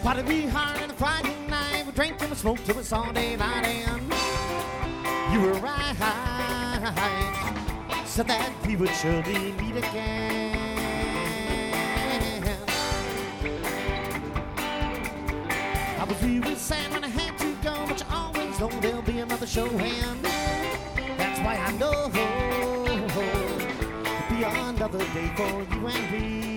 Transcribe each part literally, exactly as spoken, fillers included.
Party we hard on a Friday night. We drank and we smoked till it's all day night. And you were right. Said that we would surely meet again. I was really sad when I had to go, but you always know there'll be another show. And that's why I know it'll be another day for you and me.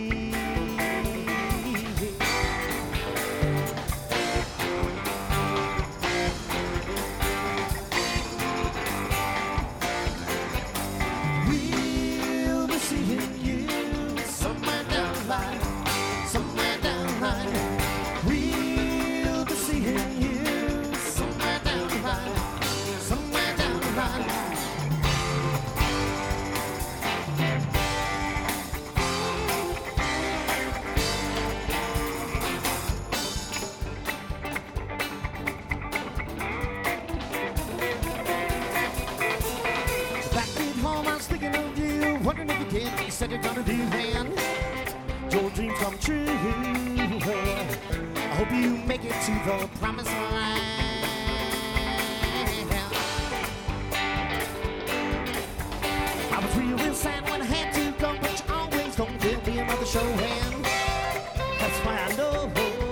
You said you're gonna do, man. Your dreams come true. I hope you make it to the promised land. I was real, real sad when I had to go, but you always know there'll be another show. And that's why I know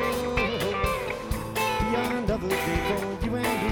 be another day for you and me.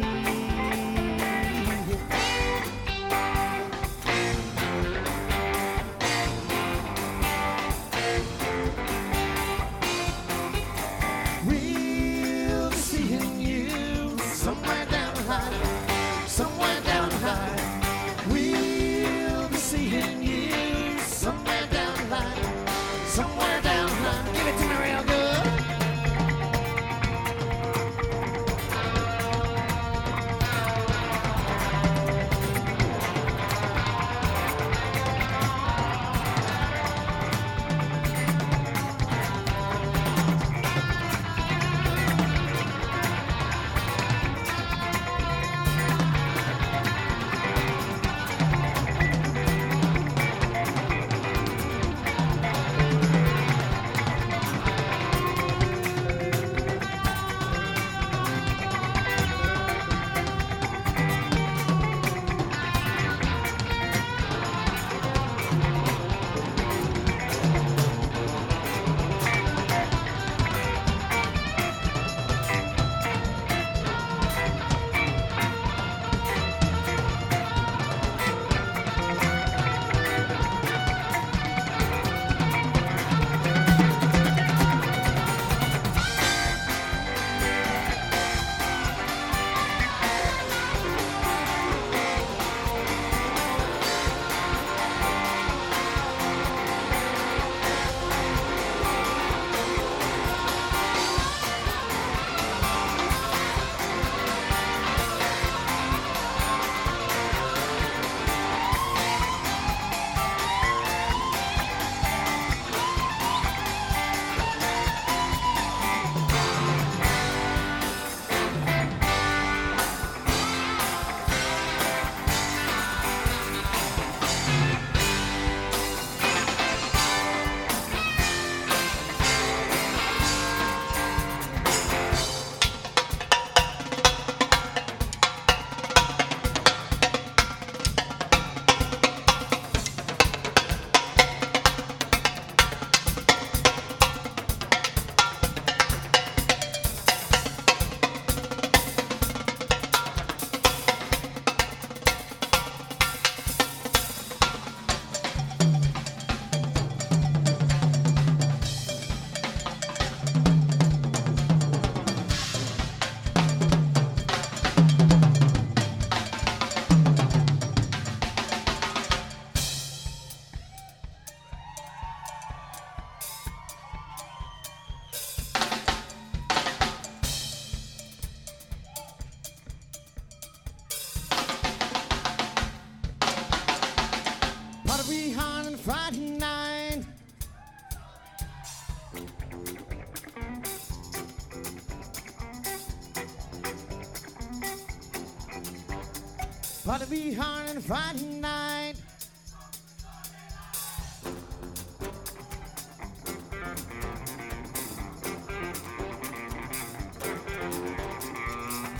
Party be hard on Friday night.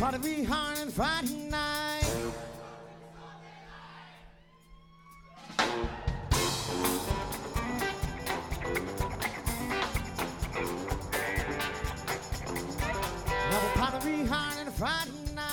party real hard on Friday night. Now we'll party real hard on Friday night.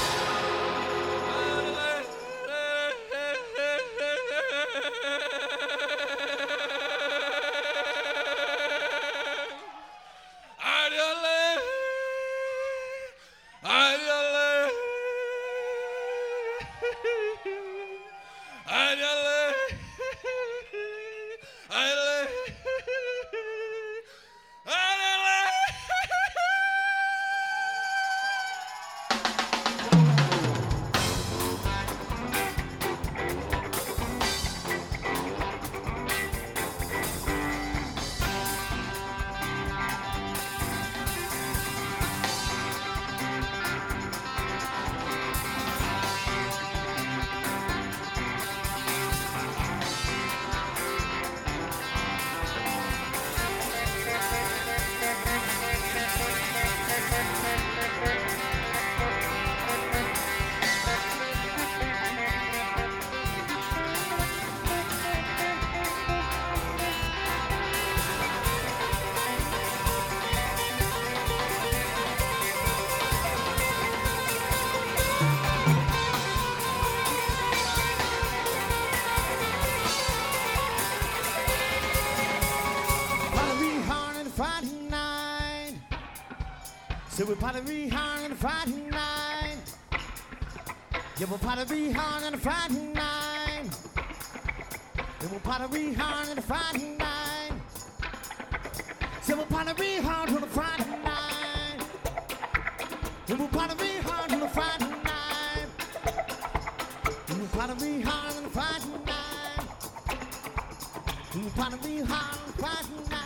So we'll party real hard on a Friday night. Yeah, we'll party real hard on a Friday night. Yeah, we'll party real hard on a Friday night. So we'll party real hard on a Friday night. Yeah, we'll party real hard on a Friday night. Yeah, we'll party real hard on a Friday night. Yeah, we'll party real hard on a Friday night.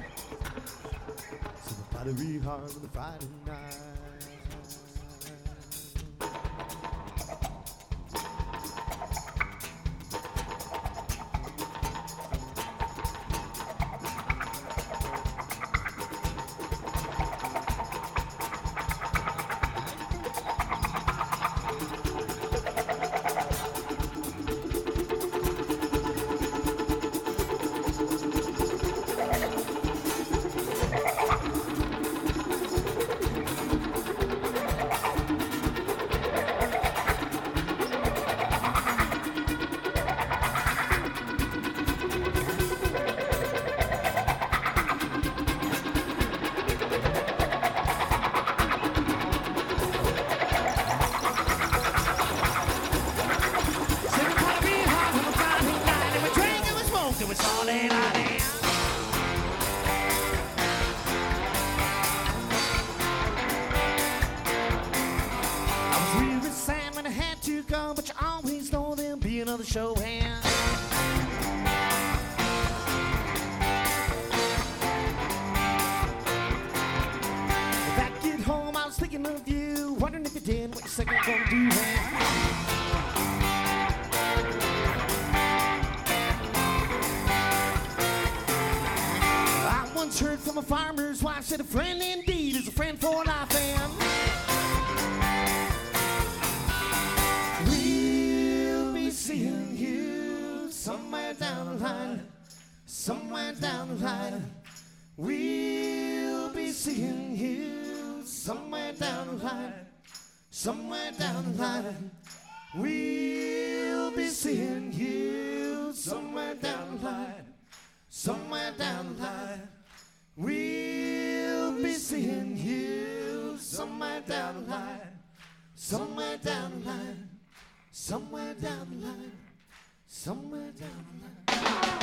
Party real hard on the Friday night. But you always know there'll be another show hand. Back at home, I was thinking of you, wondering if you did what you said you're gonna do. Man. I once heard from a farmer's wife, said a friend indeed is a friend for life. And seeing you somewhere down the line, somewhere down the line. We'll be seeing you somewhere down the line, somewhere down the line. We'll be seeing you somewhere down the line, somewhere down the line. We'll be seeing you somewhere down the line, somewhere down the line. Somewhere down the line, somewhere down the line.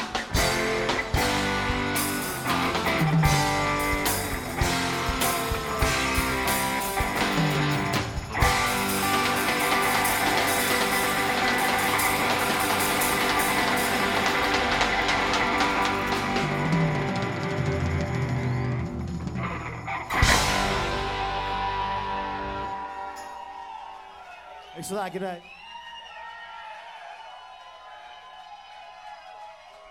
Thanks a lot, good night.